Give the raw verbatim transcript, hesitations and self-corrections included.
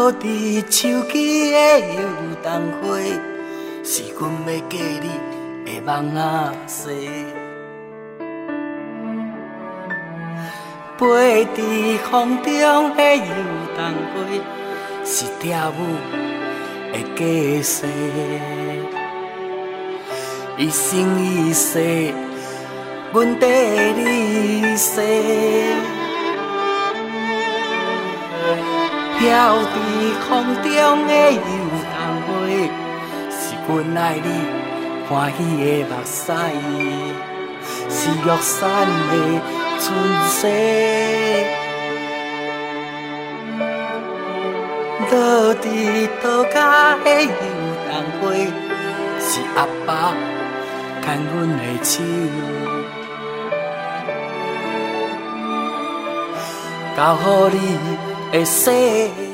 落伫树枝的油桐花，是阮要嫁你的梦仔西。飞伫风中的油桐花，是蝶舞的假誓。一生一世，阮缀你西。飘伫风中的油桐花，是阮爱你欢喜的目屎，是玉山的春色。落伫涂骹的油桐花，是阿爸牵阮的手，交予你的世。